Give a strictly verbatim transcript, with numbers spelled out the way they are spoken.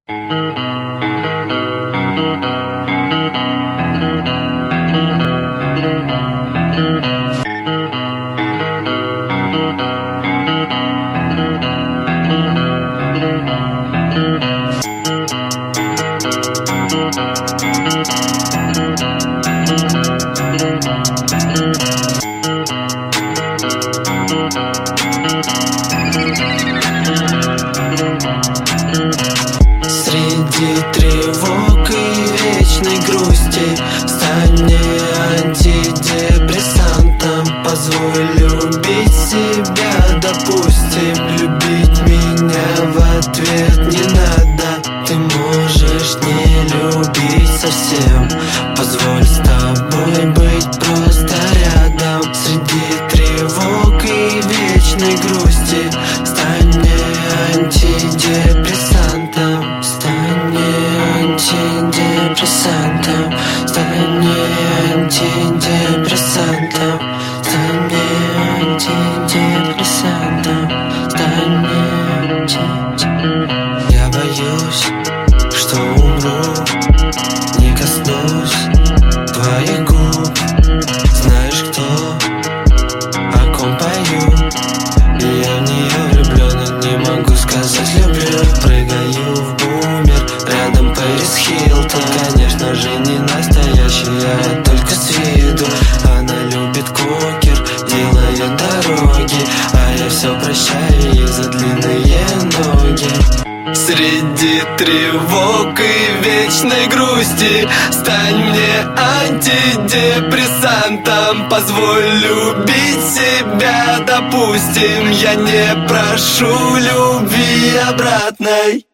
Среди тревог и вечной грусти стань мне антидепрессантом. Позволь любить себя, допустим. Любить меня в ответ не надо. Ты можешь не любить совсем. Позволь с тобой быть просто рядом. Среди тревог и вечной грусти стань мне антидепрессантом. Стань мне антидепрессантом. Стань мне антидепрессантом. Стань мне антидепрессантом. Стань мне антидепрессантом. Я боюсь, что умру, не коснусь твоих губ. Знаешь, кто, о ком пою? И я в нее влюблен, и не могу сказать люблю. Прыгаю в бумер, рядом Пэрис Хилтон. Конечно же не настоящая, только с виду. Она любит кокер, делает дороги, а я все прощаю ей за длинные ноги. Среди тревог и вечной грусти стань мне антидепрессантом. Позволь любить себя, допустим. Я не прошу любви обратной.